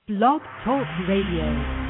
Blog Talk Radio.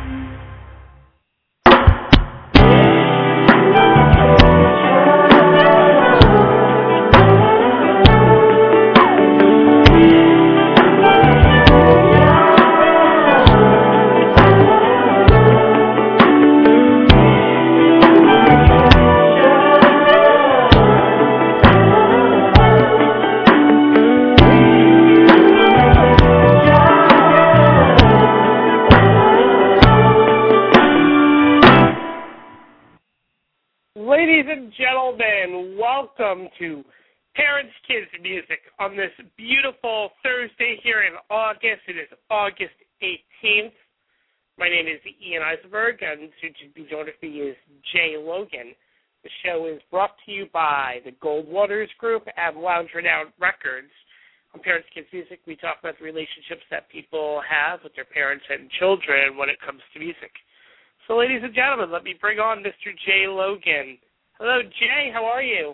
Ladies and gentlemen, welcome to Parents Kids Music on this beautiful Thursday here in August. It is August 18th. My name is Ian Eisenberg, and soon to be joined with me is Jay Logan. The show is brought to you by the Goldwaters Group and Lounge Renowned Records. On Parents Kids Music, we talk about the relationships that people have with their parents and children when it comes to music. So, ladies and gentlemen, let me bring on Mr. Jay Logan. Hello, Jay. How are you?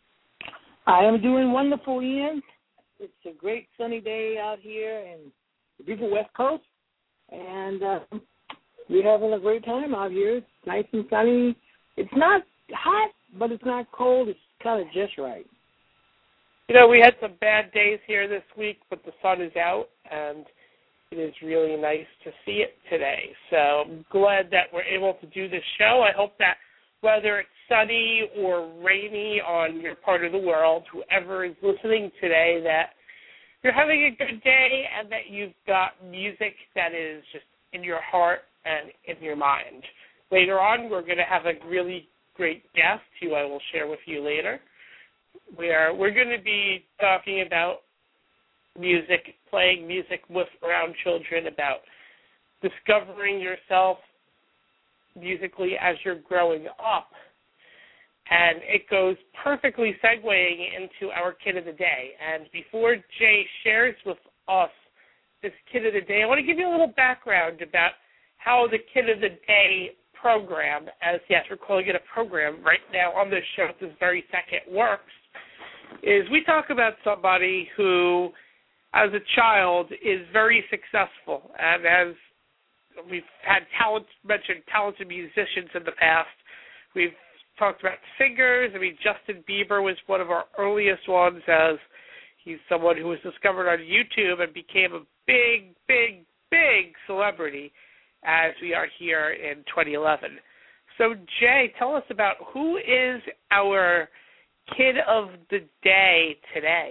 I am doing wonderful, Ian. It's a great sunny day out here in the beautiful West Coast, and we're having a great time out here. It's nice and sunny. It's not hot, but it's not cold. It's kind of just right. You know, we had some bad days here this week, but the sun is out, and it is really nice to see it today. So I'm glad that we're able to do this show. I hope that whether it's sunny or rainy on your part of the world, whoever is listening today, that you're having a good day and that you've got music that is just in your heart and in your mind. Later on, we're going to have a really great guest who I will share with you later. We're going to be talking about music, playing music with around children, about discovering yourself musically as you're growing up. And it goes perfectly segueing into our Kid of the Day. And before Jay shares with us this Kid of the Day, I want to give you a little background about how the Kid of the Day program, as yes, we're calling it a program right now on this show at this very second works, is we talk about somebody who, as a child, is very successful, and as we've had mentioned talented musicians in the past. We've talked about singers. I mean, Justin Bieber was one of our earliest ones, as he's someone who was discovered on YouTube and became a big, big, big celebrity as we are here in 2011. So, Jay, tell us about who is our Kid of the Day today.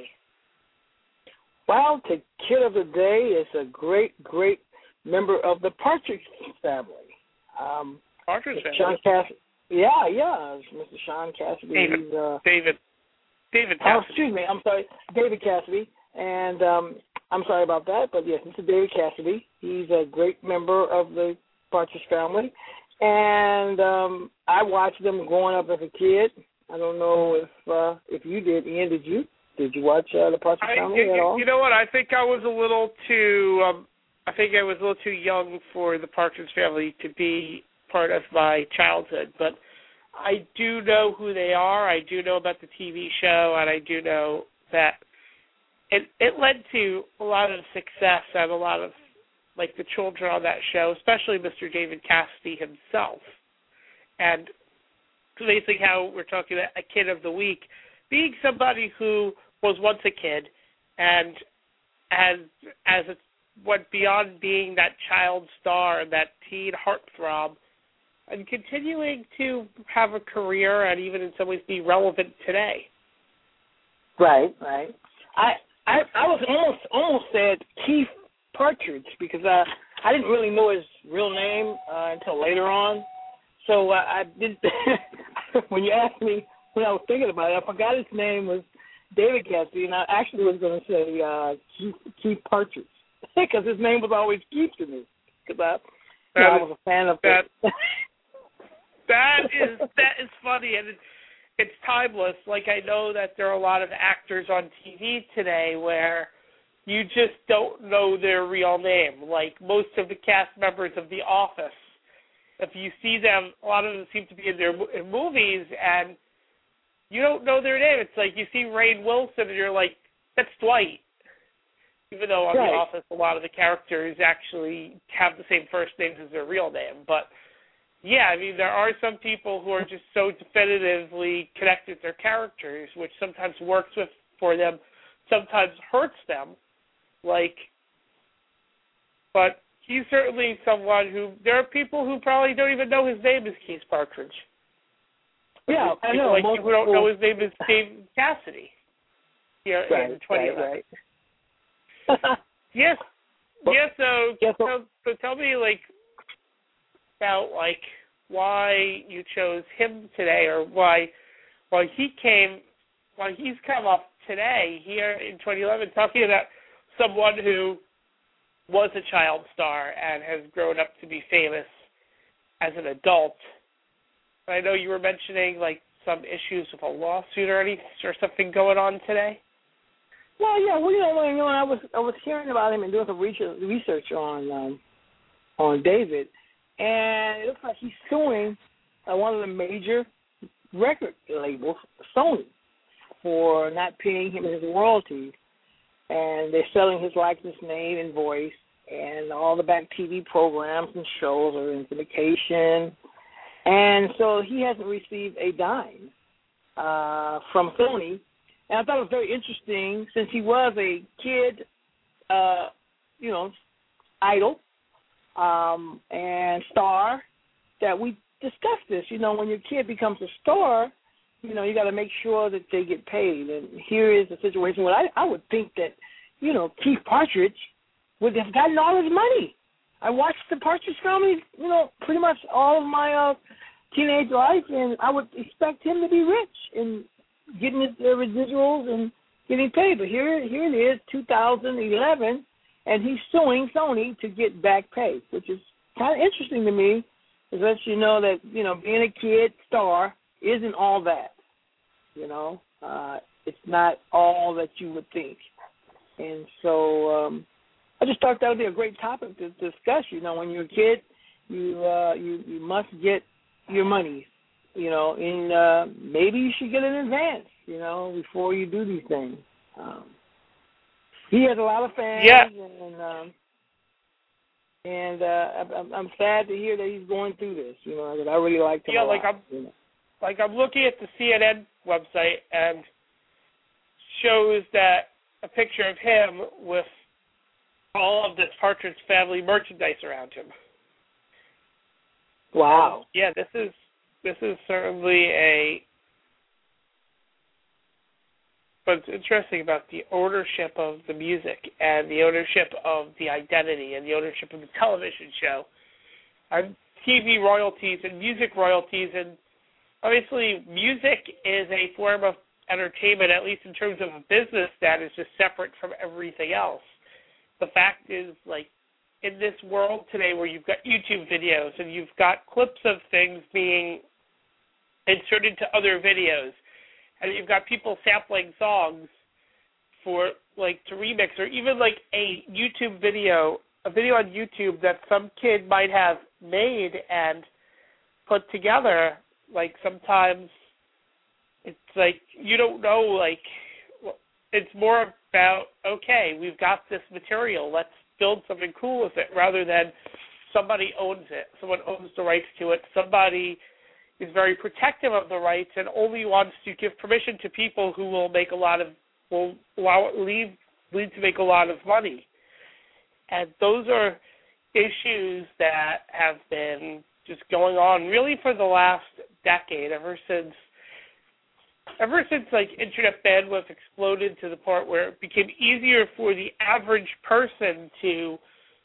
Well, the Kid of the Day is a great, great member of the Partridge family. Partridge family? Sean Cassidy. Yeah, it's Mr. Sean Cassidy. David Cassidy. Oh, excuse me, I'm sorry, David Cassidy. And I'm sorry about that, but yes, Mr. David Cassidy. He's a great member of the Partridge family. And I watched them growing up as a kid. I don't know if you did, Ian. Did you? Did you watch the Partridge Family at all? You know what? I think I was a little too young for the Partridge Family to be part of my childhood. But I do know who they are. I do know about the TV show, and I do know that it led to a lot of success and a lot of, like, the children on that show, especially Mr. David Cassidy himself. And it's amazing how we're talking about a Kid of the Week, being somebody who was once a kid and went beyond being that child star and that teen heartthrob and continuing to have a career and even in some ways be relevant today. Right. I was almost said Keith Partridge because I didn't really know his real name until later on. So I did. When you asked me, when I was thinking about it, I forgot his name was David Cassidy, and I actually was going to say Keith Partridge because his name was always Keith to me because I was a fan of that. That is funny, and it's timeless. Like, I know that there are a lot of actors on TV today where you just don't know their real name. Like most of the cast members of The Office, if you see them, a lot of them seem to be in movies, and you don't know their name. It's like you see Rainn Wilson, and you're like, that's Dwight. even though on Right. The Office a lot of the characters actually have the same first names as their real name. But, yeah, I mean, there are some people who are just so definitively connected to their characters, which sometimes works for them, sometimes hurts them. But he's certainly someone who, there are people who probably don't even know his name is Keith Partridge. Yeah, I know. People who don't know his name is David Cassidy here in 2011. Right. Yes. So tell me, about, why you chose him today, or why he's come up today here in 2011, talking about someone who was a child star and has grown up to be famous as an adult. I know you were mentioning some issues with a lawsuit or something going on today. Well, yeah. Well, I was hearing about him and doing some research on David, and it looks like he's suing one of the major record labels, Sony, for not paying him his royalties. And they're selling his likeness, name, and voice, and all the back TV programs and shows are in syndication. And so he hasn't received a dime from Sony. And I thought it was very interesting, since he was a kid, idol and star, that we discussed this. When your kid becomes a star, you got to make sure that they get paid. And here is the situation where I would think that, Keith Partridge would have gotten all his money. I watched the Partridge Family, pretty much all of my teenage life, and I would expect him to be rich and getting his residuals and getting paid. But here it is, 2011, and he's suing Sony to get back pay, which is kind of interesting to me. It lets you know that, being a kid star isn't all that. It's not all that you would think. And so I just thought that would be a great topic to discuss. When you're a kid, you must get your money, and maybe you should get an advance, before you do these things. He has a lot of fans, and I'm sad to hear that he's going through this, that I really liked him a lot. I'm looking at the CNN website, and shows that a picture of him with all of this Partridge Family merchandise around him. Wow. Yeah, this is certainly but it's interesting about the ownership of the music and the ownership of the identity and the ownership of the television show. TV royalties and music royalties, and obviously music is a form of entertainment, at least in terms of a business, that is just separate from everything else. The fact is, in this world today where you've got YouTube videos and you've got clips of things being inserted to other videos, and you've got people sampling songs for, to remix, or even, a YouTube video, a video on YouTube that some kid might have made and put together, sometimes it's you don't know, it's more about, okay, we've got this material, let's build something cool with it, rather than somebody owns it, someone owns the rights to it, somebody is very protective of the rights and only wants to give permission to people who will make lead to make a lot of money. And those are issues that have been just going on really for the last decade, ever since internet bandwidth exploded to the point where it became easier for the average person to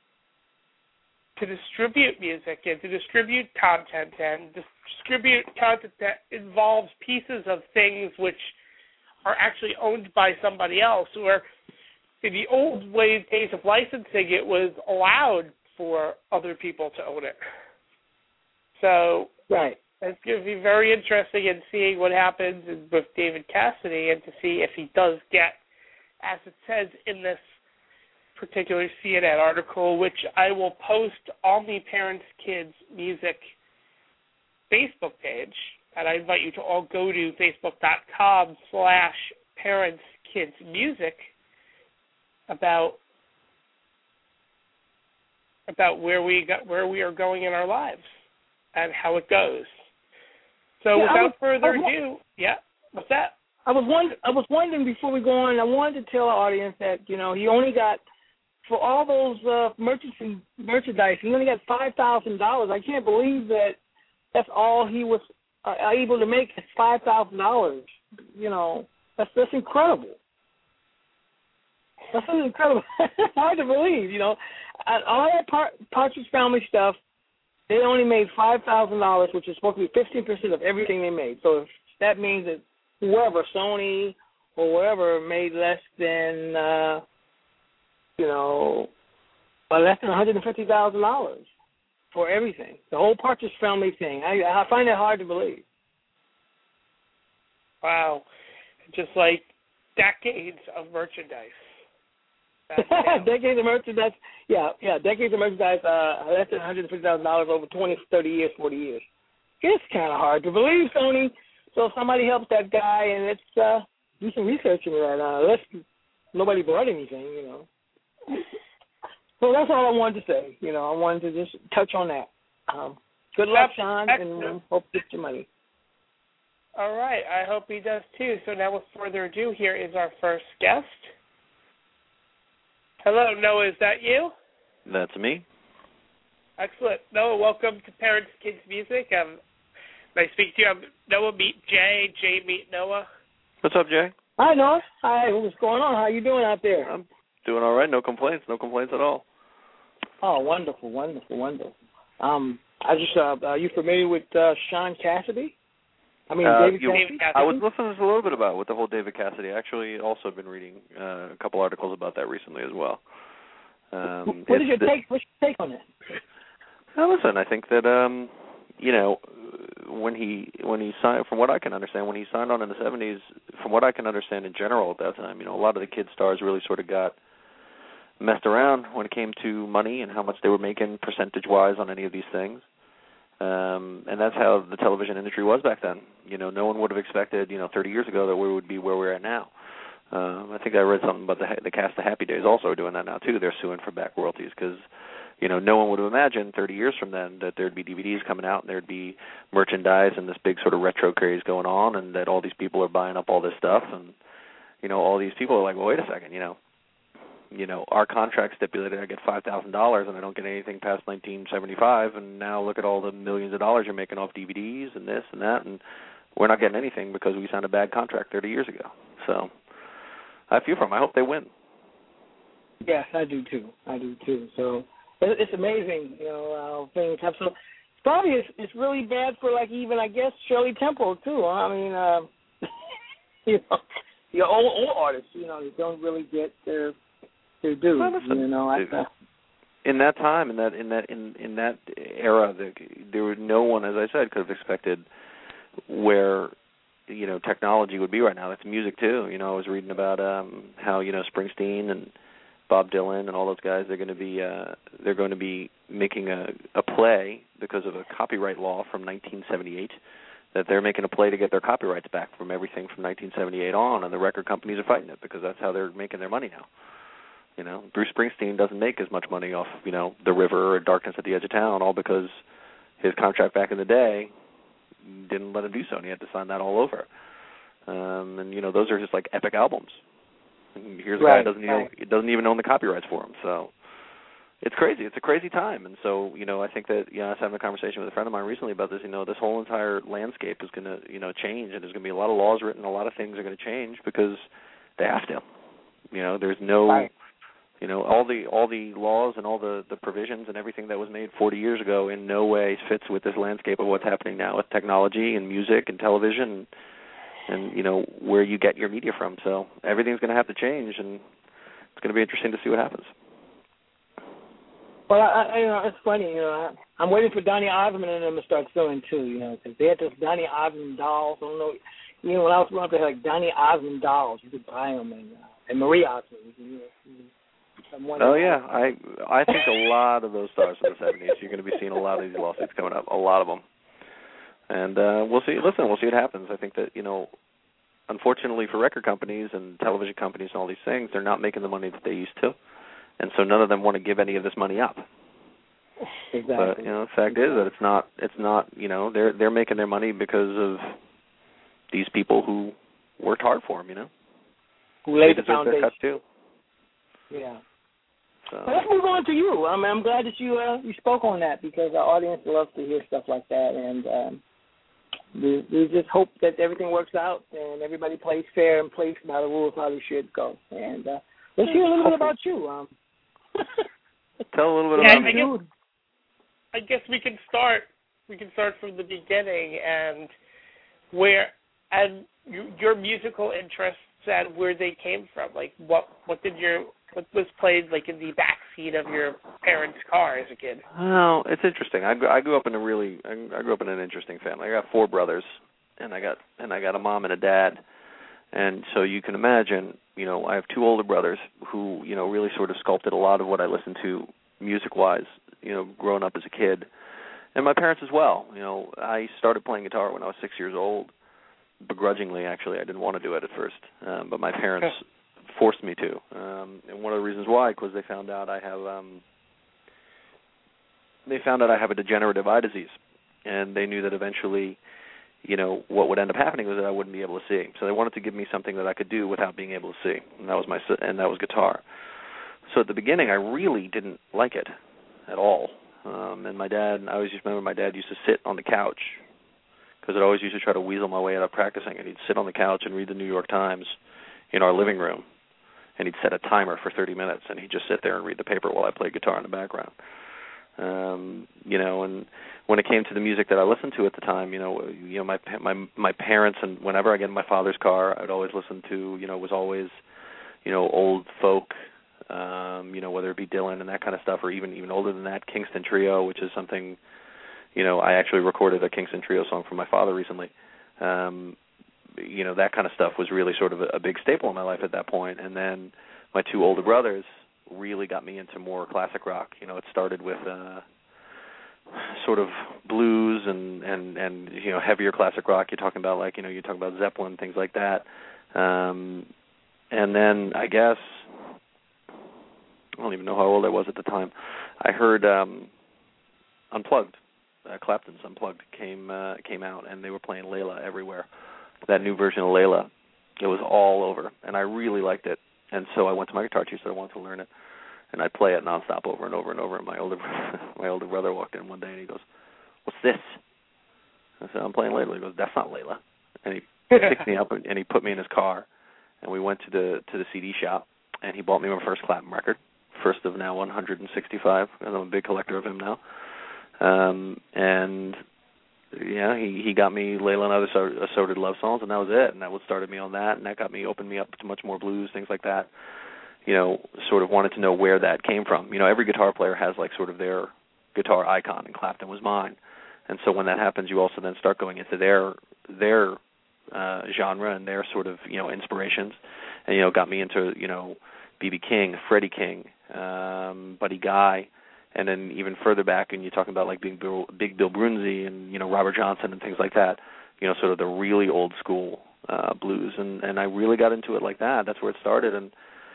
distribute music and to distribute content and distribute content that involves pieces of things which are actually owned by somebody else, where in the old days of licensing, it was allowed for other people to own it. So right. It's going to be very interesting in seeing what happens with David Cassidy, and to see if he does get, as it says in this particular CNN article, which I will post on the Parents Kids Music Facebook page, and I invite you to all go to facebook.com/ParentsKidsMusic, about about where we are going in our lives and how it goes. So without further ado, what's that? I was wondering before we go on, I wanted to tell our audience that, he only got, for all those merchandise, he only got $5,000. I can't believe that's all he was able to make is $5,000. That's incredible. That's incredible. Hard to believe, All that Partridge Family stuff, they only made $5,000, which is supposed to be 15% of everything they made. So that means that whoever, Sony or wherever, made less than, less than $150,000 for everything. The whole Partridge Family thing. I find that hard to believe. Wow. Just like decades of merchandise. Decades of merchandise. Decades of merchandise, less than $150,000 over 20, 30 years, 40 years. It's kind of hard to believe, Sony. So if somebody helps that guy, and let's do some research into that. Unless nobody bought anything, So that's all I wanted to say. I wanted to just touch on that. Good luck, Sean, and hope to get your money. All right. I hope he does, too. So now, with further ado, here is our first guest. Hello, Noah. Is that you? That's me. Excellent. Noah, welcome to Parents Kids Music. Nice to speak to you. I'm Noah. Meet Jay. Jay, meet Noah. What's up, Jay? Hi, Noah. Hi. What's going on? How you doing out there? I'm doing all right. No complaints. No complaints at all. Oh, wonderful, wonderful, wonderful. Are you familiar with Sean Cassidy? David Cassidy? I was listening a little bit about with the whole David Cassidy. Actually, also been reading a couple articles about that recently as well. What's your take on it? Listen, I think that when he signed, from what I can understand, when he signed on in the 70s, from what I can understand in general at that time, a lot of the kid stars really sort of got messed around when it came to money and how much they were making percentage-wise on any of these things. And that's how the television industry was back then. No one would have expected, 30 years ago that we would be where we're at now. I think I read something about the cast of Happy Days also are doing that now, too. They're suing for back royalties because, no one would have imagined 30 years from then that there'd be DVDs coming out and there'd be merchandise and this big sort of retro craze going on and that all these people are buying up all this stuff. And, all these people are like, well, wait a second, our contract stipulated I get $5,000 and I don't get anything past 1975, and now look at all the millions of dollars you're making off DVDs and this and that, and we're not getting anything because we signed a bad contract 30 years ago. So I feel for them. I hope they win. Yes, I do too. So it's amazing, how things have so. Probably it's really bad for even I guess Shirley Temple too. Your old artists, they don't really get their due. Well, listen, in that time, in that era, there was no one, as I said, could have expected where technology would be right now. That's music too. I was reading about how Springsteen and Bob Dylan and all those guys they're going to be making a play because of a copyright law from 1978. That they're making a play to get their copyrights back from everything from 1978 on, and the record companies are fighting it because that's how they're making their money now. Bruce Springsteen doesn't make as much money off, The River or Darkness at the Edge of Town, all because his contract back in the day didn't let him do so, and he had to sign that all over. And those are just like epic albums. And here's a guy who doesn't even own the copyrights for them. So it's crazy. It's a crazy time. And so, I think that, I was having a conversation with a friend of mine recently about this, this whole entire landscape is going to, change, and there's going to be a lot of laws written, a lot of things are going to change because they have to. There's no, all the laws and all the provisions and everything that was made 40 years ago in no way fits with this landscape of what's happening now with technology and music and television and where you get your media from. So everything's going to have to change, and it's going to be interesting to see what happens. Well, it's funny, I'm waiting for Donny Osmond and them to start suing too, because they had those Donny Osmond dolls. I don't know, when I was growing up, they had like Donny Osmond dolls. You could buy them, and Marie Osmond. Oh yeah, I think a lot of those stars from the 70s. You're going to be seeing a lot of these lawsuits coming up, a lot of them, and we'll see. Listen, we'll see what happens. I think that unfortunately for record companies and television companies and all these things, they're not making the money that they used to, and so none of them want to give any of this money up. Exactly. But the fact is that it's not. They're making their money because of these people who worked hard for them. Who laid the deserve foundation. their cut too. Yeah. So. Well, let's move on to you. I'm glad that you spoke on that, because our audience loves to hear stuff like that, and we just hope that everything works out and everybody plays fair and plays by the rules how they should go. And let's hear a little bit about you. Tell a little bit about me. I guess we can start from the beginning and your musical interests and where they came from. Like what was played like in the back seat of your parents' car as a kid? Well, it's interesting. I grew up in an interesting family. I got 4 brothers, and I got a mom and a dad. And so you can imagine, I have 2 older brothers who, really sort of sculpted a lot of what I listened to music-wise, growing up as a kid. And my parents as well. I started playing guitar when I was 6 years old, begrudgingly, actually. I didn't want to do it at first, but my parents forced me to. And one of the reasons why, because they found out I have a degenerative eye disease, and they knew that eventually, what would end up happening was that I wouldn't be able to see. So they wanted to give me something that I could do without being able to see, and that was guitar. So at the beginning, I really didn't like it at all. And my dad, I always remember my dad used to sit on the couch, because I'd always used to try to weasel my way out of practicing, and he'd sit on the couch and read the New York Times in our living room, and he'd set a timer for 30 minutes, and he'd just sit there and read the paper while I played guitar in the background. And when it came to the music that I listened to at the time, my parents, and whenever I get in my father's car, I'd always listen to, was always, old folk, whether it be Dylan and that kind of stuff, or even older than that, Kingston Trio, which is something, I actually recorded a Kingston Trio song for my father recently. That kind of stuff was really sort of a big staple in my life at that point. And then my 2 older brothers really got me into more classic rock. It started with sort of blues and heavier classic rock. You're talking about you talk about Zeppelin, things like that. And then I guess, I don't even know how old I was at the time, I heard Unplugged. Clapton's Unplugged came out, and they were playing Layla everywhere. That new version of Layla, it was all over, and I really liked it. And so I went to my guitar teacher, said I wanted to learn it, and I'd play it nonstop over and over and over. And my older brother walked in one day, and he goes, "What's this?" I said, "I'm playing Layla." He goes, "That's not Layla." And he picked me up and he put me in his car, and we went to the CD shop, and he bought me my first Clapton record, first of now 165, and I'm a big collector of him now. And he got me Layla and Other Assorted Love Songs, and that was it. And that started me on that, and that opened me up to much more blues, things like that. Sort of wanted to know where that came from. Every guitar player has sort of their guitar icon, and Clapton was mine. And so when that happens, you also then start going into their genre and their sort of inspirations, and got me into B.B. King, Freddie King, Buddy Guy. And then even further back, and you're talking about Big Bill Brunzi and Robert Johnson and things like that, sort of the really old school blues, and I really got into it like that. That's where it started, and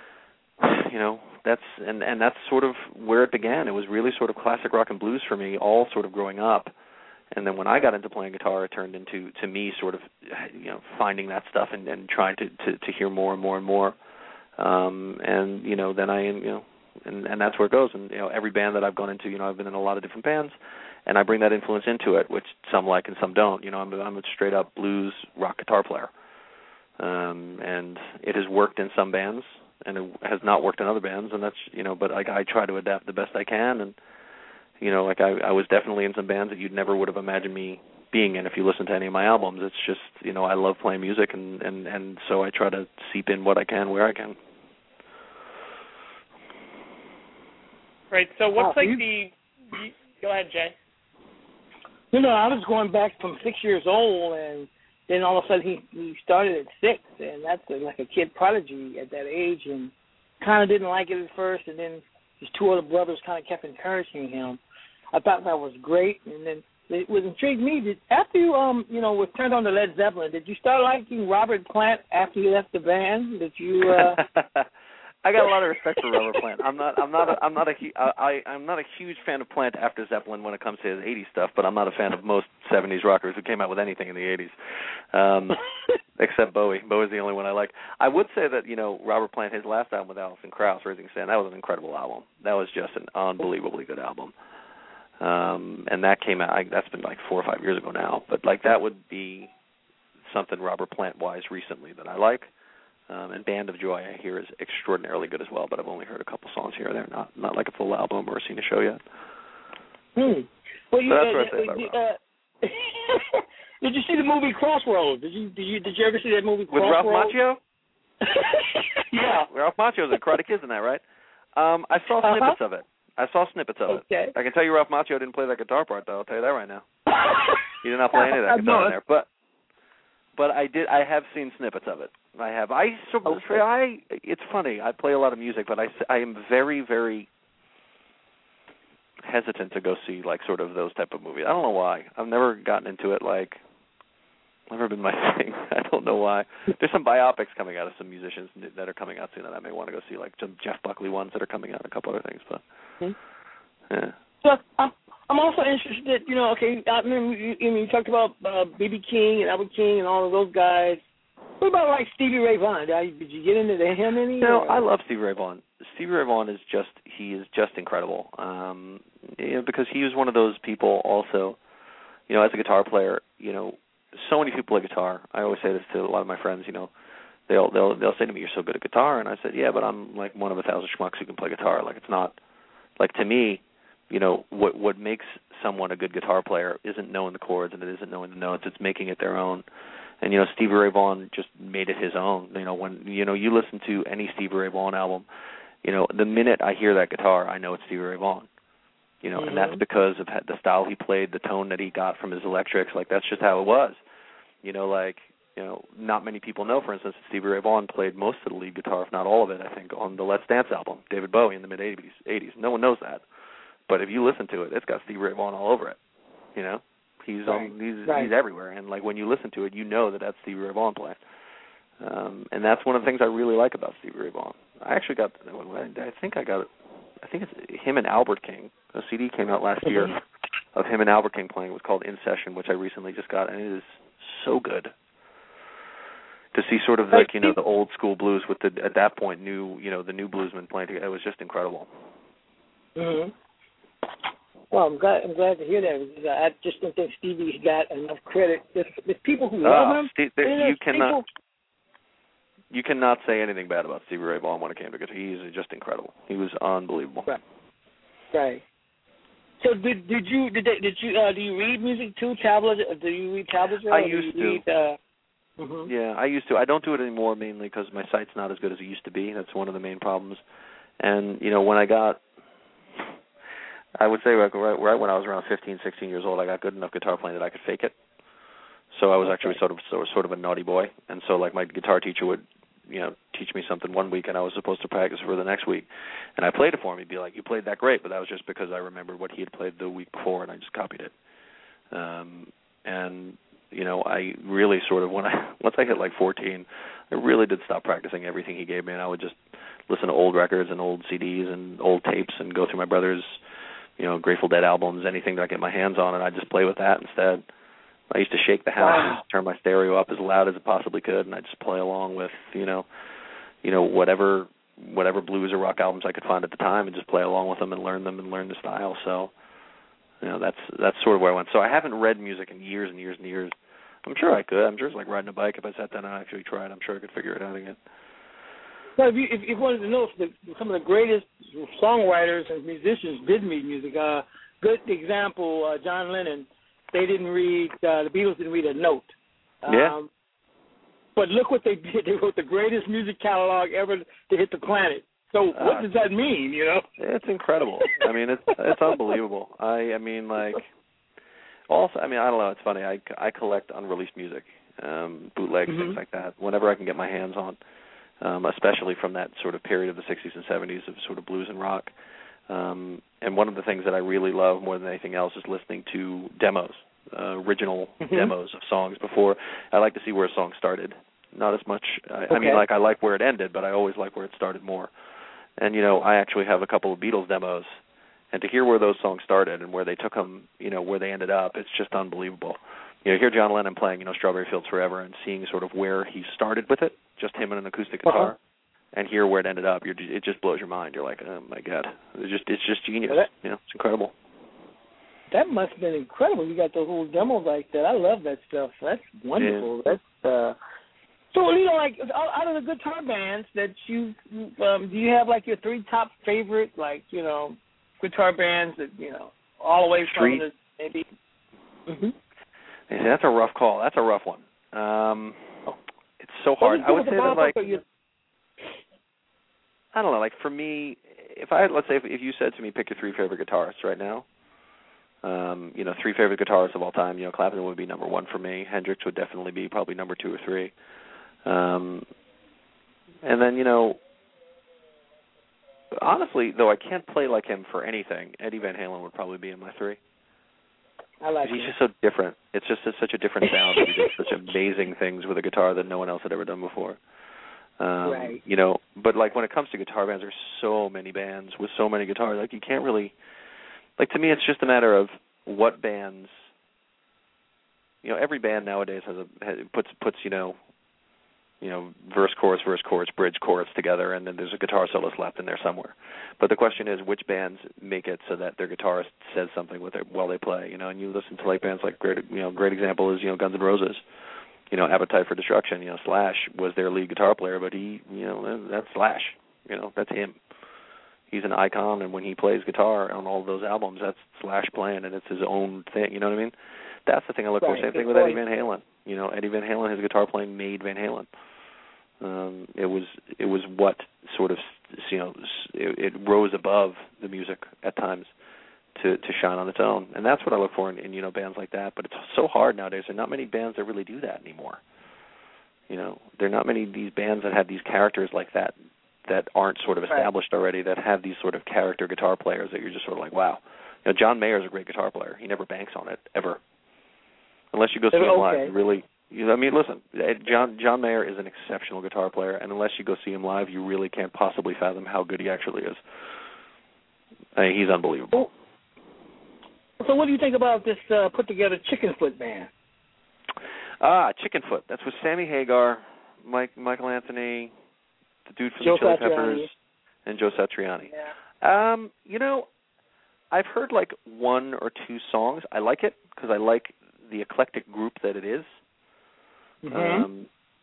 that's sort of where it began. It was really sort of classic rock and blues for me, all sort of growing up. And then when I got into playing guitar, it turned into me sort of finding that stuff and trying to hear more and more and more. And then I And that's where it goes. And every band that I've gone into, I've been in a lot of different bands, and I bring that influence into it, which some like and some don't. I'm a straight up blues rock guitar player, and it has worked in some bands, and it has not worked in other bands. And that's but I try to adapt the best I can. And I was definitely in some bands that you'd never would have imagined me being in if you listen to any of my albums. It's just I love playing music, and so I try to seep in what I can where I can. Right. So what's go ahead, Jay. I was going back from 6 years old, and then all of a sudden he started at 6, and that's like a kid prodigy at that age, and kind of didn't like it at first, and then his 2 other brothers kind of kept encouraging him. I thought that was great, and then it would intrigue me. After you was turned on to Led Zeppelin, did you start liking Robert Plant after you left the band? Did you? I got a lot of respect for Robert Plant. I'm not a huge fan of Plant after Zeppelin when it comes to his '80s stuff, but I'm not a fan of most '70s rockers who came out with anything in the '80s, except Bowie. Bowie's the only one I like. I would say that Robert Plant, his last album with Alison Krauss, Raising Sand, that was an incredible album. That was just an unbelievably good album, and that came out. That's been like 4 or 5 years ago now, but like that would be something Robert Plant-wise recently that I like. And Band of Joy, I hear, is extraordinarily good as well, but I've only heard a couple songs here or there, not like a full album or seen a show yet. Well, that's what I say about Rob. Did you see the movie Crossroads? Did you ever see that movie Crossroads? With Ralph Macchio? Yeah. Ralph Macchio's in Karate Kid's in that, right? I saw snippets of it. Okay. I can tell you Ralph Macchio didn't play that guitar part, though. I'll tell you that right now. He did not play any of that guitar in there. But I have seen snippets of it. I have. It's funny. I play a lot of music, but I am very, very hesitant to go see like sort of those type of movies. I don't know why. I've never gotten into it. Like, never been my thing. I don't know why. There's some biopics coming out of some musicians that are coming out soon that I may want to go see, like some Jeff Buckley ones that are coming out, and a couple other things. But yeah. So I'm also interested. Okay. I mean, you talked about B.B. King and Albert King and all of those guys. What about like Stevie Ray Vaughan? Did you get into him any? I love Stevie Ray Vaughan. Stevie Ray Vaughan is just incredible. Because he was one of those people also, as a guitar player, so many people play guitar. I always say this to a lot of my friends, they'll say to me, "You're so good at guitar," and I said, "Yeah, but I'm like one of 1,000 schmucks who can play guitar. Like it's not like to me, what makes someone a good guitar player isn't knowing the chords and it isn't knowing the notes. It's making it their own." And, Stevie Ray Vaughan just made it his own. When, you listen to any Stevie Ray Vaughan album, the minute I hear that guitar, I know it's Stevie Ray Vaughan. And that's because of the style he played, the tone that he got from his electrics. Like, that's just how it was. Not many people know, for instance, that Stevie Ray Vaughan played most of the lead guitar, if not all of it, I think, on the Let's Dance album, David Bowie in the mid-'80s. No one knows that. But if you listen to it, it's got Stevie Ray Vaughan all over it, He's everywhere, and like when you listen to it, you know that that's Stevie Ray Vaughan playing, and that's one of the things I really like about Stevie Ray Vaughan. I actually got, I think it's him and Albert King. A CD came out last year of him and Albert King playing. It was called In Session, which I recently just got, and it is so good to see sort of like the old school blues with the at that point new the new bluesmen playing together. It was just incredible. Mm-hmm. Well, I'm glad to hear that because I just don't think Stevie's got enough credit. There's people who love him. You cannot say anything bad about Stevie Ray Vaughan when it came to guitar. He's just incredible. He was unbelievable. Right. So do you read music too? Tablets? Do you read tablets? I used to. Yeah, I used to. I don't do it anymore mainly because my sight's not as good as it used to be. That's one of the main problems. And when I would say right when I was around 15, 16 years old, I got good enough guitar playing that I could fake it. So I was actually sort of a naughty boy, and so like my guitar teacher would, teach me something one week, and I was supposed to practice for the next week, and I played it for him. He'd be like, "You played that great," but that was just because I remembered what he had played the week before, and I just copied it. And I really sort of once I hit like 14, I really did stop practicing everything he gave me, and I would just listen to old records and old CDs and old tapes and go through my brother's Grateful Dead albums, anything that I get my hands on, and I just play with that instead. I used to shake the house and turn my stereo up as loud as it possibly could, and I just play along with, whatever blues or rock albums I could find at the time, and just play along with them and learn the style. So, that's sort of where I went. So I haven't read music in years and years and years. I'm sure I could. I'm sure it's like riding a bike. If I sat down and actually tried, I'm sure I could figure it out again. Well, if you wanted to know, some of the greatest songwriters and musicians did read music. Good example, John Lennon. They didn't read. The Beatles didn't read a note. But look what they did. They wrote the greatest music catalog ever to hit the planet. So what does that mean? It's incredible. I mean, it's unbelievable. I don't know. It's funny. I collect unreleased music, bootlegs, things like that. Whenever I can get my hands on. Especially from that sort of period of the 60s and 70s of sort of blues and rock. And one of the things that I really love more than anything else is listening to demos, original demos of songs before. I like to see where a song started. Not as much. I mean, like I like where it ended, but I always like where it started more. And, I actually have a couple of Beatles demos, and to hear where those songs started and where they took them, where they ended up, it's just unbelievable. Hear John Lennon playing, Strawberry Fields Forever and seeing sort of where he started with it, just him and an acoustic guitar, and hear where it ended up. It just blows your mind. You're like, oh my God, it's just genius. It's incredible. That must have been incredible. You got those little demos like that. I love that stuff. That's wonderful. Yeah. That's so like out of the guitar bands that do you have like your 3 top favorite guitar bands that all the way from the maybe? Mm-hmm. Yeah, that's a rough call. That's a rough one. It's so hard. I would say that I don't know. For me, let's say if you said to me, pick your 3 favorite guitarists right now. 3 favorite guitarists of all time. Clapton would be number 1 for me. Hendrix would definitely be probably number 2 or 3. And then honestly, though I can't play like him for anything, Eddie Van Halen would probably be in my 3. I like He's just so different. It's just such a different sound. He does such amazing things with a guitar that no one else had ever done before. Right. But when it comes to guitar bands, there's so many bands with so many guitars. You can't really, to me, it's just a matter of what bands. Every band nowadays puts verse, chorus, bridge, chorus together, and then there's a guitar solo left in there somewhere. But the question is, which bands make it so that their guitarist says something with it while they play? And you listen to bands like great example is Guns N' Roses. Appetite for Destruction. Slash was their lead guitar player, but he, that's Slash. That's him. He's an icon, and when he plays guitar on all of those albums, that's Slash playing, and it's his own thing. You know what I mean? That's the thing I look for. Same thing with Eddie Van Halen. Eddie Van Halen, his guitar playing made Van Halen. It was what sort of it rose above the music at times to shine on its own, and that's what I look for in bands like that. But it's so hard nowadays. There are not many bands that really do that anymore. There are not many of these bands that have these characters like that aren't sort of established already, that have these sort of character guitar players that you're just sort of like, wow. John Mayer's a great guitar player. He never banks on it ever, unless you go see him live. Really. Listen, John Mayer is an exceptional guitar player, and unless you go see him live, you really can't possibly fathom how good he actually is. He's unbelievable. So what do you think about this put-together Chickenfoot band? Chickenfoot. That's with Sammy Hagar, Michael Anthony, the dude from the Chili Peppers, and Joe Satriani. Yeah. I've heard 1 or 2 songs. I like it because I like the eclectic group that it is. Mm-hmm.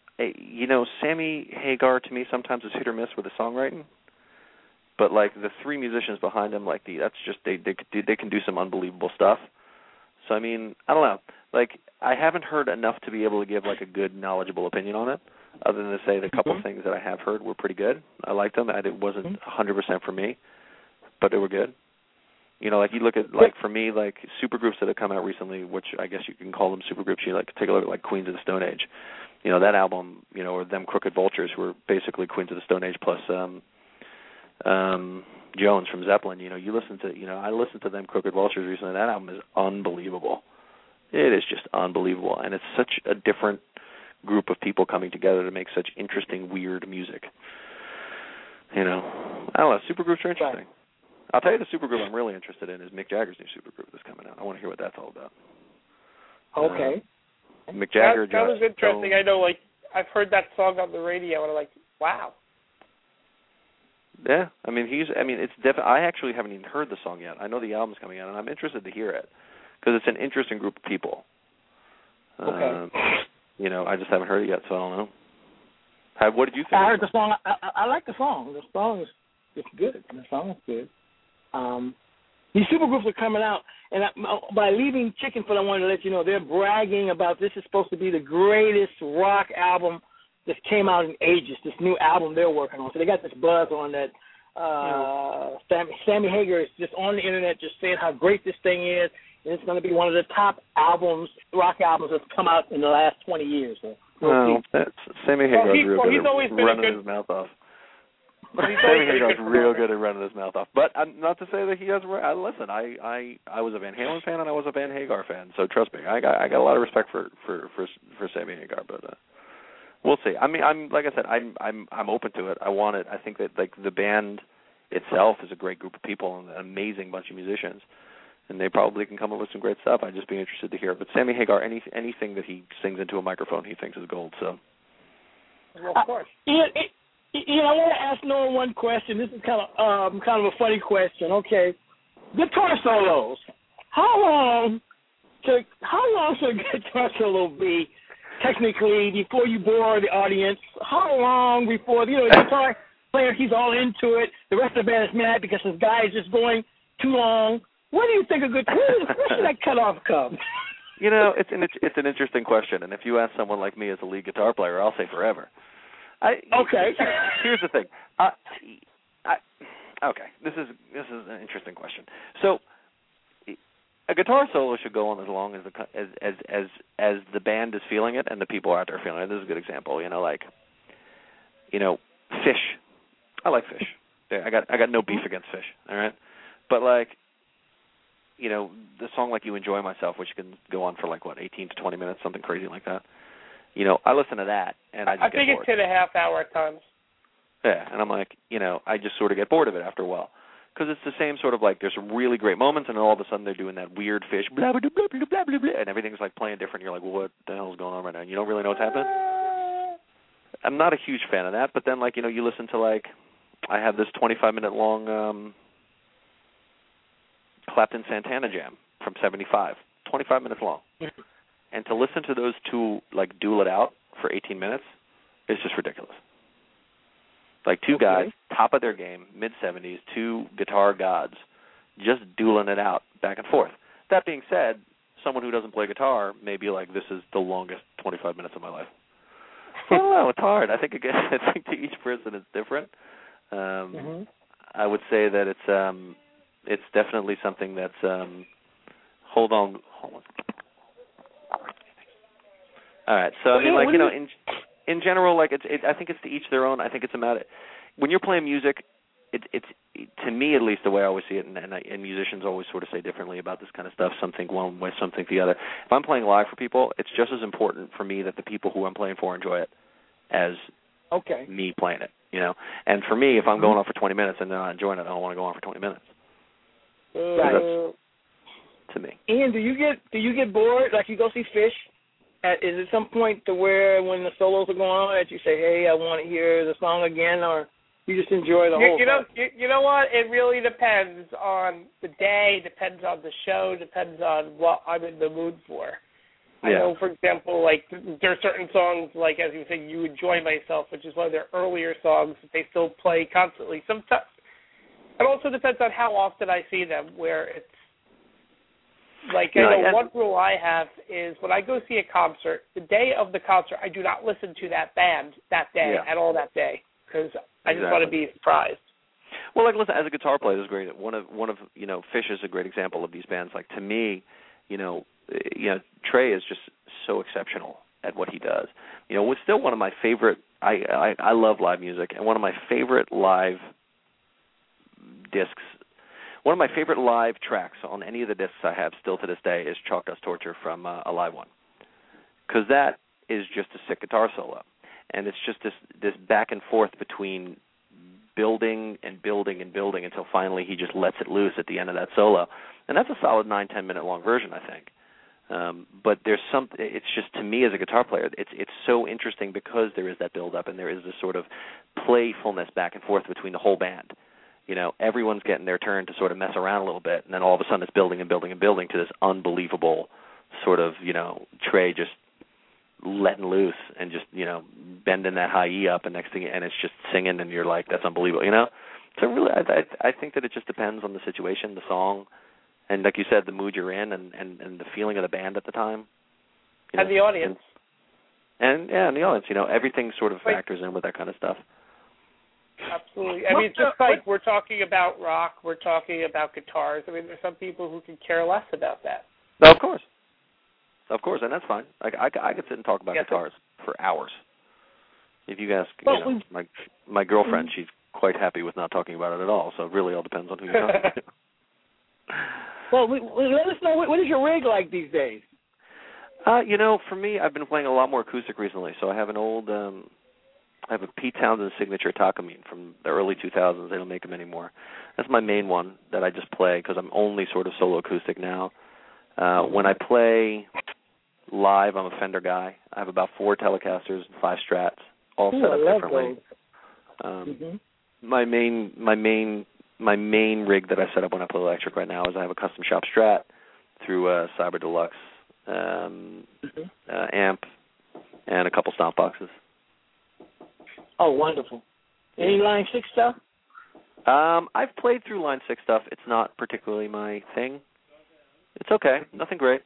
Sammy Hagar to me sometimes is hit or miss with the songwriting, but the 3 musicians behind him, that's just they can do some unbelievable stuff. So I don't know. I haven't heard enough to be able to give a good knowledgeable opinion on it, other than to say the couple of things that I have heard were pretty good. I liked them. It wasn't 100% for me, but they were good. You look at, for me, supergroups that have come out recently, which I guess you can call them supergroups. Take a look at, Queens of the Stone Age. That album, or them Crooked Vultures, who were basically Queens of the Stone Age plus Jones from Zeppelin. You listen to, I listened to them Crooked Vultures recently. That album is unbelievable. It is just unbelievable. And it's such a different group of people coming together to make such interesting, weird music. I don't know. Supergroups are interesting. Right. I'll tell you the supergroup I'm really interested in is Mick Jagger's new supergroup that's coming out. I want to hear what that's all about. Okay. Mick Jagger. That was interesting. I know, I've heard that song on the radio, and I'm like, wow. Yeah, it's definitely. I actually haven't even heard the song yet. I know the album's coming out, and I'm interested to hear it because it's an interesting group of people. Okay. I just haven't heard it yet, so I don't know. What did you think? I heard the song. I like the song. The song is good. The song is good. These supergroups are coming out, and by leaving Chickenfoot, I wanted to let you know they're bragging about this is supposed to be the greatest rock album that came out in ages, this new album they're working on. So they got this buzz on that. Sammy Hagar is just on the internet just saying how great this thing is, and it's going to be one of the top albums, rock albums that's come out in the last 20 years. So Sammy Hagar is real good at running his mouth off. Sammy Hagar's real good at running his mouth off. But not to say that he doesn't. Listen, I was a Van Halen fan and I was a Van Hagar fan. So trust me, I got a lot of respect for Sammy Hagar. But we'll see. I'm like I said, I'm open to it. I want it. I think that the band itself is a great group of people and an amazing bunch of musicians, and they probably can come up with some great stuff. I'd just be interested to hear it. But Sammy Hagar, anything that he sings into a microphone, he thinks is gold. So, well, of course. I want to ask Noah one question. This is kind of a funny question. Okay, guitar solos. How long should a guitar solo be technically before you bore the audience? How long before the guitar player, he's all into it, the rest of the band is mad because this guy is just going too long? What do you think where should that cutoff come? It's an interesting question, and if you ask someone like me as a lead guitar player, I'll say forever. Okay. Here's the thing. Okay, this is an interesting question. So, a guitar solo should go on as long as the band is feeling it and the people out there feeling it. This is a good example. Fish. I like Fish. I got no beef against Fish. All right, but the song like "You Enjoy Myself," which can go on for 18 to 20 minutes, something crazy like that. I listen to that and I think it's 2.5 hour at times. Yeah, and I'm like, I just sort of get bored of it after a while. Because it's the same sort of there's some really great moments, and then all of a sudden they're doing that weird Fish, blah, blah, blah, blah, blah, blah, blah, and everything's playing different. You're like, well, what the hell is going on right now? And you don't really know what's happening. I'm not a huge fan of that, but then, you listen to, I have this 25-minute long Clapton Santana jam from 75, 25 minutes long. And to listen to those two, duel it out for 18 minutes is just ridiculous. Two guys, top of their game, mid-70s, two guitar gods, just dueling it out back and forth. That being said, someone who doesn't play guitar may be like, this is the longest 25 minutes of my life. I don't know, it's hard. I think to each person it's different. I would say that it's definitely something that's hold on. All right, so in general, I think it's to each their own. I think it's a matter when you're playing music. It's to me at least the way I always see it, and musicians always sort of say differently about this kind of stuff. Some think one way, some think the other. If I'm playing live for people, it's just as important for me that the people who I'm playing for enjoy it as me playing it. And for me, if I'm going on for 20 minutes and they're not enjoying it, I don't want to go on for 20 minutes. That's to me. Ian, do you get bored? You go see Fish? Is it some point to where when the solos are going on that you say, hey, I want to hear the song again, or you just enjoy the whole thing? You know what? It really depends on the day, depends on the show, depends on what I'm in the mood for. Yeah. I know, for example, there are certain songs, as you say, You Enjoy Myself, which is one of their earlier songs that they still play constantly. Sometimes it also depends on how often I see them, where it's one rule I have is when I go see a concert, the day of the concert, I do not listen to that band that day at all that day because I just want to be surprised. Well, listen, as a guitar player, this is great. One of Fish is a great example of these bands. To me, Trey is just so exceptional at what he does. It's still one of my favorite. I love live music, and one of my favorite live discs. One of my favorite live tracks on any of the discs I have still to this day is Chalk Dust Torture from a live one, because that is just a sick guitar solo, and it's just this back and forth between building and building and building until finally he just lets it loose at the end of that solo, and that's a solid 9-10 minute long version, I think. But there's it's just, to me as a guitar player, it's so interesting because there is that build up and there is this sort of playfulness back and forth between the whole band. Everyone's getting their turn to sort of mess around a little bit, and then all of a sudden it's building and building and building to this unbelievable sort of, Trey just letting loose and just, bending that high E up, and next thing, and it's just singing, and you're like, that's unbelievable, So really, I think that it just depends on the situation, the song, and like you said, the mood you're in, and the feeling of the band at the time. And the audience. And the audience, everything sort of factors in with that kind of stuff. Absolutely. I mean, it's just we're talking about rock, we're talking about guitars. I mean, there's some people who can care less about that. No, of course, and that's fine. I could sit and talk about guitars for hours. If you ask, my girlfriend, she's quite happy with not talking about it at all. So it really all depends on who you're talking to. Well, let us know, what is your rig like these days? For me, I've been playing a lot more acoustic recently. So I have an old I have a Pete Townsend signature Takamine from the early 2000s. They don't make them anymore. That's my main one that I just play because I'm only sort of solo acoustic now. When I play live, I'm a Fender guy. I have about 4 Telecasters and 5 Strats, all set up differently. My main rig that I set up when I play electric right now is I have a custom shop Strat through a Cyber Deluxe amp and a couple stomp boxes. Oh, wonderful. Any Line 6 stuff? I've played through Line 6 stuff. It's not particularly my thing. It's okay. Nothing great.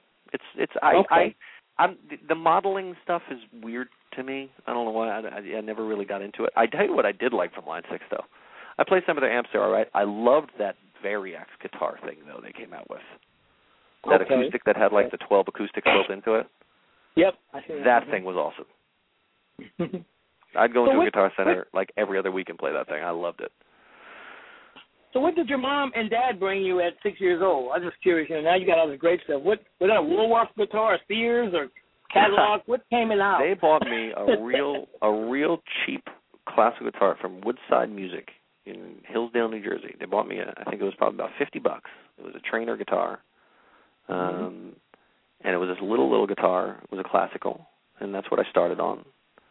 The modeling stuff is weird to me. I don't know why. I never really got into it. I tell you what I did like from Line 6, though. I played some of their amps. They're all right. I loved that Variax guitar thing, though, they came out with. That acoustic that had, like, the 12 acoustics built into it. Yep. I see that thing was awesome. I'd go into a Guitar Center like every other week and play that thing. I loved it. So what did your mom and dad bring you at 6 years old? I'm just curious. Now you got all this great stuff. What a Woolworth guitar, Sears, or catalog? What came it out? They bought me a real cheap classical guitar from Woodside Music in Hillsdale, New Jersey. They bought me I think it was probably about $50. It was a trainer guitar, and it was this little guitar. It was a classical, and that's what I started on.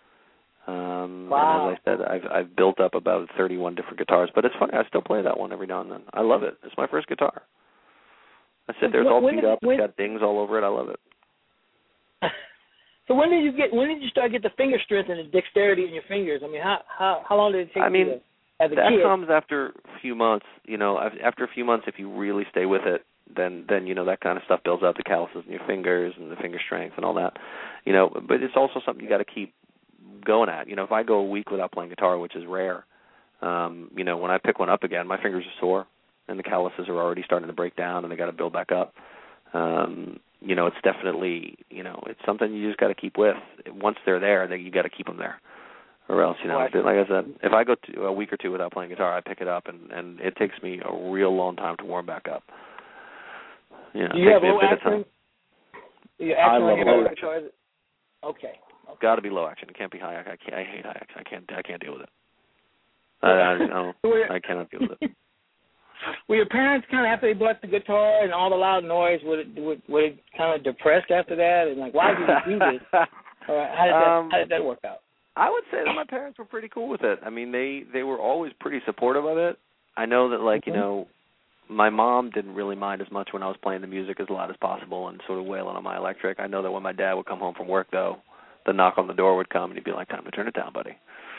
Wow. And as I said, I've built up about 31 different guitars, but it's funny, I still play that one every now and then. I love it. It's my first guitar. I sit there, it's all beat up, it's got dings all over it. I love it. So when did you start to get the finger strength and the dexterity in your fingers? I mean, how long did it take you as a kid? That comes after a few months. After a few months, if you really stay with it, then that kind of stuff builds up, the calluses in your fingers and the finger strength and all that. But it's also something you got to keep going at. If I go a week without playing guitar, which is rare, when I pick one up again, my fingers are sore and the calluses are already starting to break down and they got to build back up. It's definitely, it's something you just got to keep with. Once they're there, then you got to keep them there, or else, like I said, if I go a week or two without playing guitar, I pick it up and it takes me a real long time to warm back up. Do you have low action? I love low action. Okay. Got to be low action. It can't be high action. I hate high action. I can't deal with it. I cannot deal with it. Were your parents kind of, after they bought the guitar and all the loud noise, were it kind of depressed after that? And like, why did you do this? Or how did that work out? I would say that my parents were pretty cool with it. I mean, they were always pretty supportive of it. I know that, like, my mom didn't really mind as much when I was playing the music as loud as possible and sort of wailing on my electric. I know that when my dad would come home from work, though, the knock on the door would come and he'd be like, "Time to turn it down, buddy."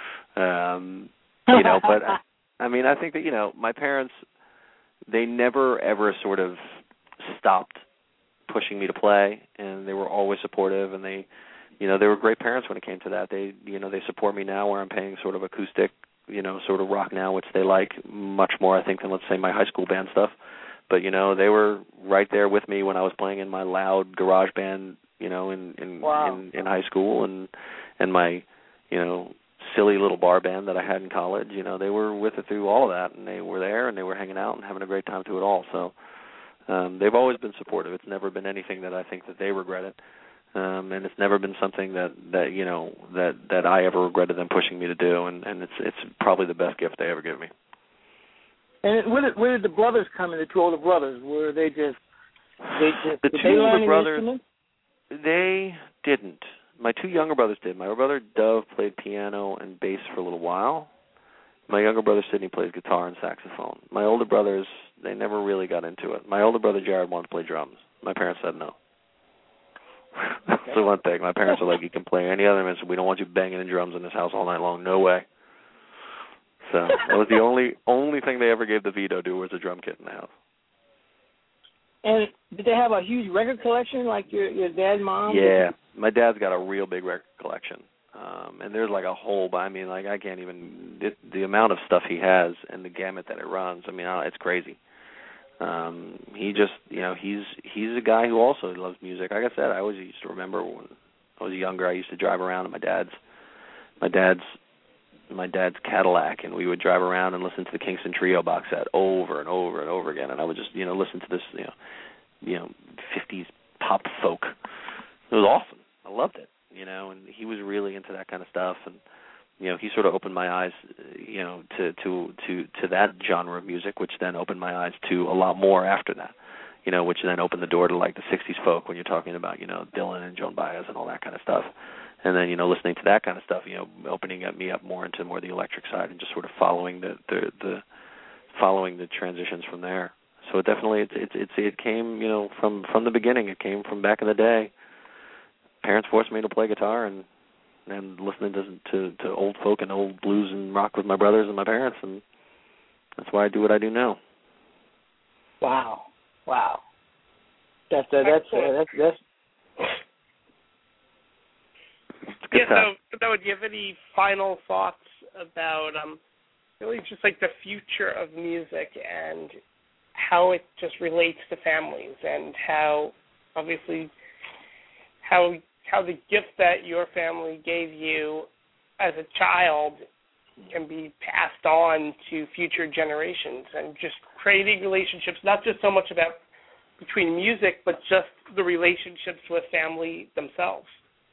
But I mean, I think that, my parents, they never ever sort of stopped pushing me to play, and they were always supportive, and they were great parents when it came to that. They support me now where I'm playing sort of acoustic, sort of rock now, which they like much more, I think, than, let's say, my high school band stuff. But, they were right there with me when I was playing in my loud garage band, in high school, and my, silly little bar band that I had in college. They were with it through all of that, and they were there, and they were hanging out and having a great time through it all. So they've always been supportive. It's never been anything that I think that they regretted, and it's never been something that I ever regretted them pushing me to do, and it's probably the best gift they ever gave me. And where did the brothers come in, the two older brothers? Were they just the two older brothers? They didn't. My two younger brothers did. My older brother, Dove, played piano and bass for a little while. My younger brother, Sidney, plays guitar and saxophone. My older brothers, they never really got into it. My older brother, Jared, wanted to play drums. My parents said no. That's the one thing. My parents were like, "You can play any other instrument. We don't want you banging in drums in this house all night long. No way." So that was the only thing they ever gave the veto to, was a drum kit in the house. And did they have a huge record collection like your dad and mom? Yeah, my dad's got a real big record collection, and there's like a whole. I mean, like I can't even the amount of stuff he has and the gamut that it runs. I mean, it's crazy. He just, he's a guy who also loves music. Like I said, I always used to remember when I was younger. I used to drive around in my dad's Cadillac, and we would drive around and listen to the Kingston Trio box set over and over and over again. And I would just, listen to this, 50s pop folk. It was awesome. I loved it, and he was really into that kind of stuff. And he sort of opened my eyes, to that genre of music, which then opened my eyes to a lot more after that, which then opened the door to like the 60s folk when you're talking about, Dylan and Joan Baez and all that kind of stuff. And then, listening to that kind of stuff, opening me up more into more the electric side and just sort of following the transitions from there. So it definitely it came, from the beginning. It came from back in the day. Parents forced me to play guitar and listening to old folk and old blues and rock with my brothers and my parents, and that's why I do what I do now. Wow. That's yeah. So, do you have any final thoughts about really just like the future of music and how it just relates to families, and how obviously how the gift that your family gave you as a child can be passed on to future generations, and just creating relationships, not just so much about between music, but just the relationships with family themselves?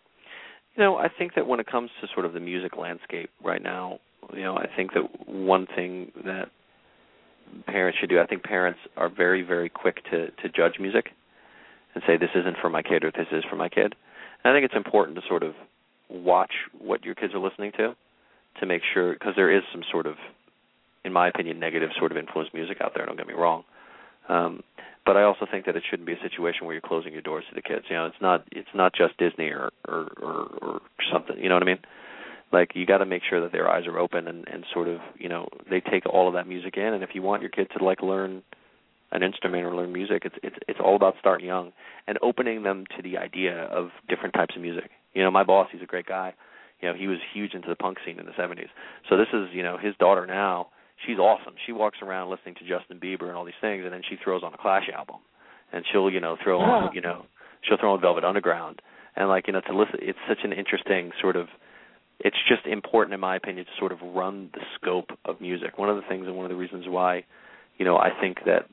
I think that when it comes to sort of the music landscape right now, I think that one thing that parents should do, I think parents are very, very quick to judge music and say this isn't for my kid or this is for my kid. And I think it's important to sort of watch what your kids are listening to make sure, because there is some sort of, in my opinion, negative sort of influenced music out there, don't get me wrong. But I also think that it shouldn't be a situation where you're closing your doors to the kids. It's not just Disney or something, you know what I mean? Like, you got to make sure that their eyes are open and sort of, they take all of that music in. And if you want your kid to, like, learn an instrument or learn music, it's all about starting young and opening them to the idea of different types of music. My boss, he's a great guy. He was huge into the punk scene in the 70s. So this is, his daughter now, she's awesome. She walks around listening to Justin Bieber and all these things, and then she throws on a Clash album. And she'll, throw on, she'll throw on Velvet Underground. And, like, to listen, it's such an interesting sort of, it's just important, in my opinion, to sort of run the scope of music. One of the things and one of the reasons why, I think that,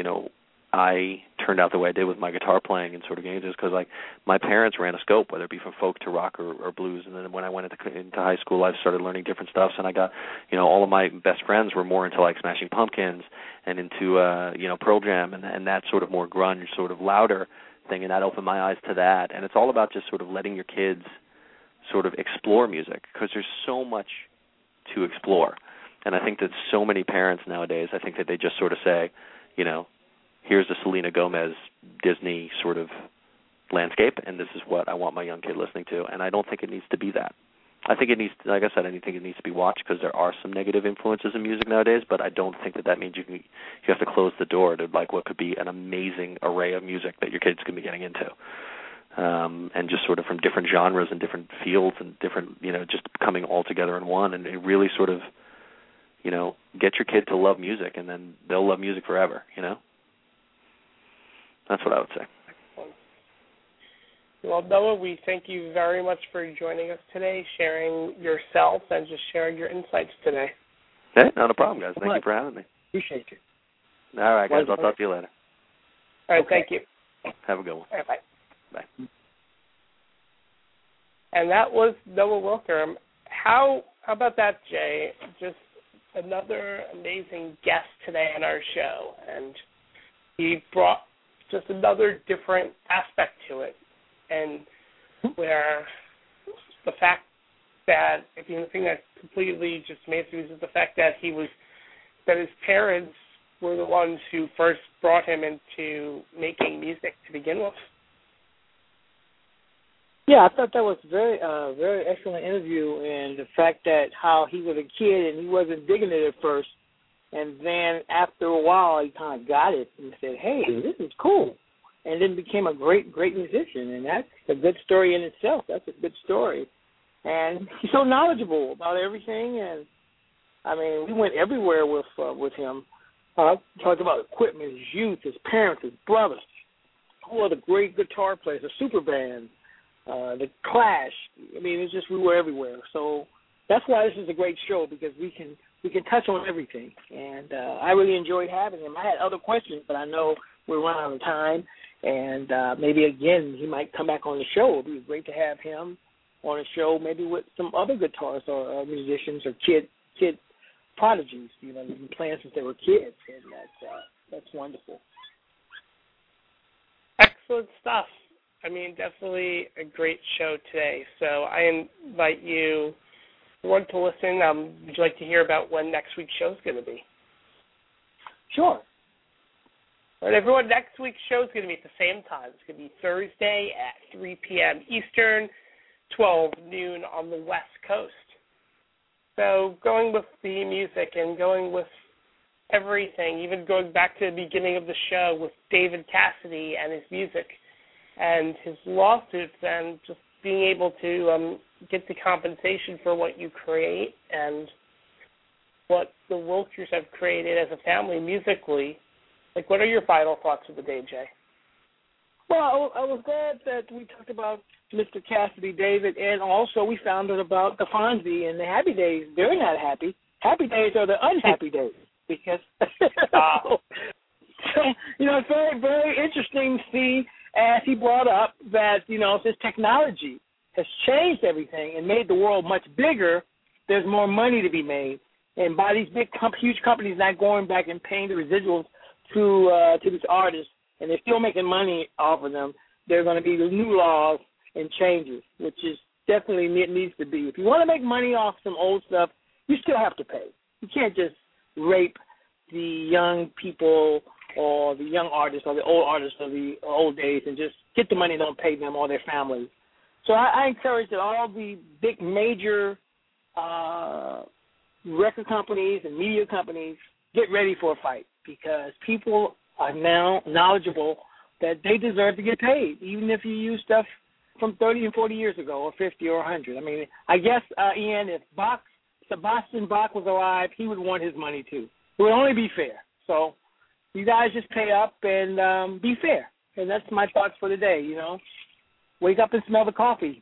I turned out the way I did with my guitar playing and sort of games is because, like, my parents ran a scope, whether it be from folk to rock or blues. And then when I went into high school, I started learning different stuff. And I got, all of my best friends were more into, like, Smashing Pumpkins and into, Pearl Jam and that sort of more grunge, sort of louder thing. And that opened my eyes to that. And it's all about just sort of letting your kids sort of explore music, because there's so much to explore. And I think that so many parents nowadays, I think that they just sort of say, here's the Selena Gomez Disney sort of landscape, and this is what I want my young kid listening to. And I don't think it needs to be that. I think it needs, like I said, I think it needs to be watched, because there are some negative influences in music nowadays, but I don't think that means you have to close the door to, like, what could be an amazing array of music that your kids can be getting into. And just sort of from different genres and different fields and different, just coming all together in one, and it really sort of, get your kid to love music, and then they'll love music forever, That's what I would say. Excellent. Well, Noah, we thank you very much for joining us today, sharing yourself and just sharing your insights today. Hey, not a problem, guys. Thank you for having me. Appreciate you. All right, guys. I'll talk to you later. All right, thank you. Have a good one. All right, bye. Bye. And that was Noah Wilker. How about that, Jay? Just another amazing guest today on our show, and he brought just another different aspect to it, and where the fact that, the thing that completely just amazed me is the fact that his parents were the ones who first brought him into making music to begin with. Yeah, I thought that was very excellent interview, and the fact that how he was a kid and he wasn't digging it at first, and then after a while he kind of got it and said, "Hey, this is cool," and then became a great musician, and that's a good story in itself. That's a good story, and he's so knowledgeable about everything, and I mean, we went everywhere with him. Talked about equipment, his youth, his parents, his brothers, all of the great guitar players, the super band. The Clash. I mean, it's just we were everywhere. So that's why this is a great show, because we can touch on everything. And I really enjoyed having him. I had other questions, but I know we're running out of time. And maybe again he might come back on the show. It would be great to have him on a show, maybe with some other guitarists or musicians or kid prodigies. You know, they've been playing since they were kids, and that's wonderful. Excellent stuff. I mean, definitely a great show today. So I invite you, everyone, to listen. Would you like to hear about when next week's show is going to be? Sure. All right, everyone, next week's show is going to be at the same time. It's going to be Thursday at 3 p.m. Eastern, 12 noon on the West Coast. So going with the music and going with everything, even going back to the beginning of the show with David Cassidy and his music and his lawsuits and just being able to get the compensation for what you create and what the Wilkers have created as a family musically. Like, what are your final thoughts of the day, Jay? Well, I was glad that we talked about Mr. Cassidy, David, and also we found out about the Fonzie and the Happy Days. They're not happy. Happy Days are the unhappy days because, you know, it's very, very interesting to see, as he brought up, that, you know, since technology has changed everything and made the world much bigger, there's more money to be made. And by these big, huge companies not going back and paying the residuals to these artists, and they're still making money off of them, there are going to be new laws and changes, which is definitely needs to be. If you want to make money off some old stuff, you still have to pay. You can't just rape the young people or the young artists or the old artists of the old days and just get the money and don't pay them or their families. So I encourage that all the big major record companies and media companies get ready for a fight, because people are now knowledgeable that they deserve to get paid, even if you use stuff from 30 and 40 years ago or 50 or 100. I mean, I guess, Ian, if Sebastian Bach was alive, he would want his money too. It would only be fair. So you guys just pay up and be fair. And that's my thoughts for the day, you know. Wake up and smell the coffee.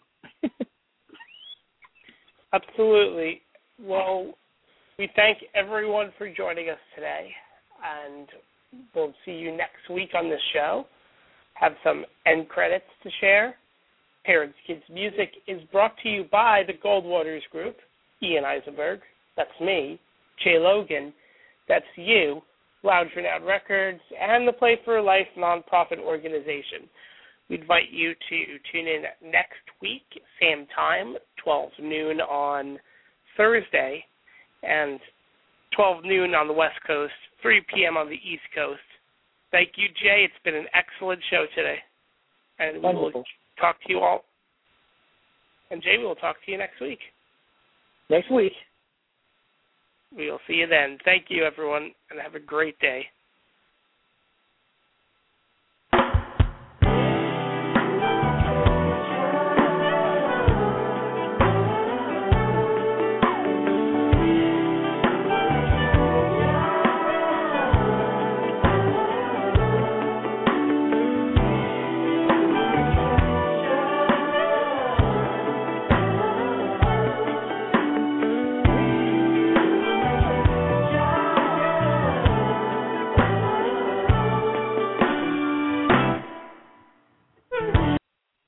Absolutely. Well, we thank everyone for joining us today, and we'll see you next week on this show. Have some end credits to share. Parents Kids Music is brought to you by the Goldwaters Group, Ian Eisenberg, that's me, Jay Logan, that's you, Lounge Renowned Records, and the Play for Life nonprofit organization. We invite you to tune in next week, same time, 12 noon on Thursday, and 12 noon on the West Coast, 3 p.m. on the East Coast. Thank you, Jay. It's been an excellent show today. And we will talk to you all. And, Jay, we will talk to you next week. Next week. We will see you then. Thank you, everyone, and have a great day.